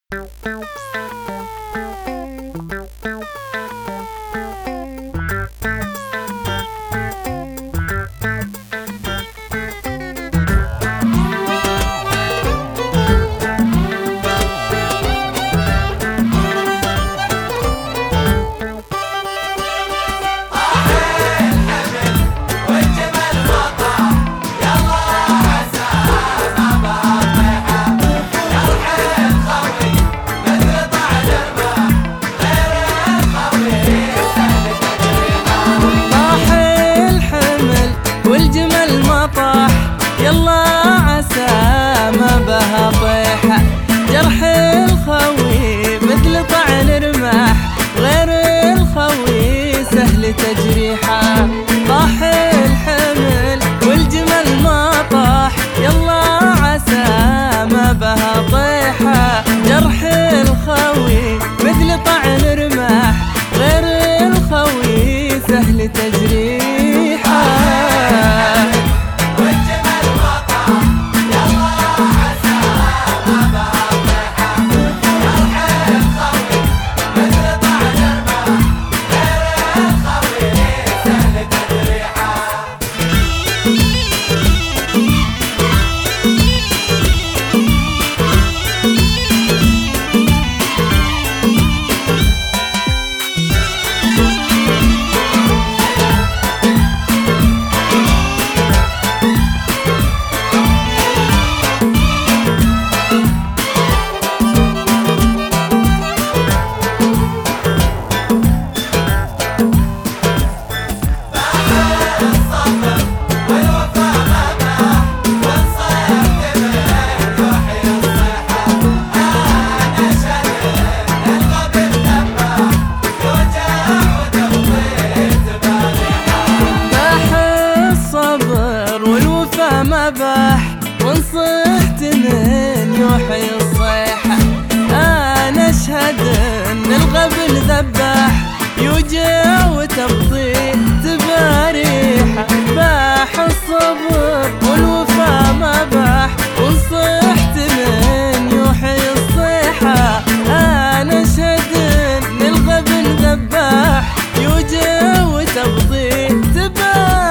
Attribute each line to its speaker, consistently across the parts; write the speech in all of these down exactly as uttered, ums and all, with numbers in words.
Speaker 1: يلا عسى ما بها طيحة، جرح الخوي مثل طعن رماح، غير الخوي سهل تجريحه. طاح الحمل والجمل ما طاح، يلا عسى ما بها طيحة، جرح الخوي مثل طعن رماح، غير الخوي سهل تجريحه. مباح وانصحت من يوحي الصيحة، أنا أشهد إن الغبن ذباح، يوجع وتبطيء تباريحة. باح الصبر والوفا مباح وانصحت من يوحي الصيحة، أنا أشهد إن الغبن ذباح، يوجع وتبطيء تباريحة.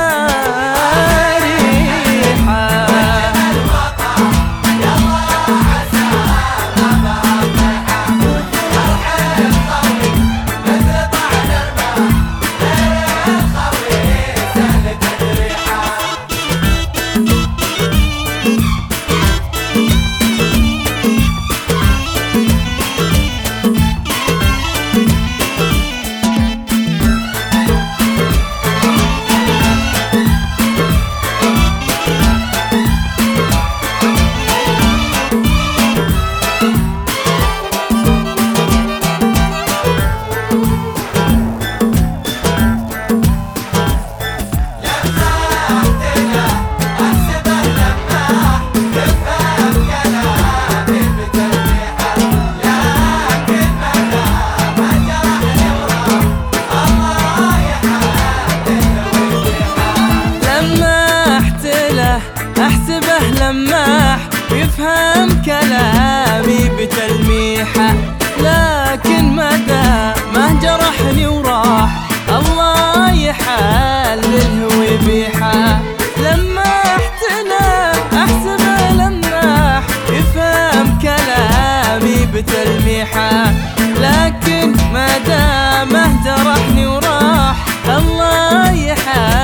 Speaker 1: أحسبه لماح يفهم كلامي بتلميحة، لكن مدى ما جرحني وراح الله يحلله ويبيحه. لمحت له أحسبه لماح يفهم كلامي بتلميحة، لكن مدى ما جرحني وراح الله يحلله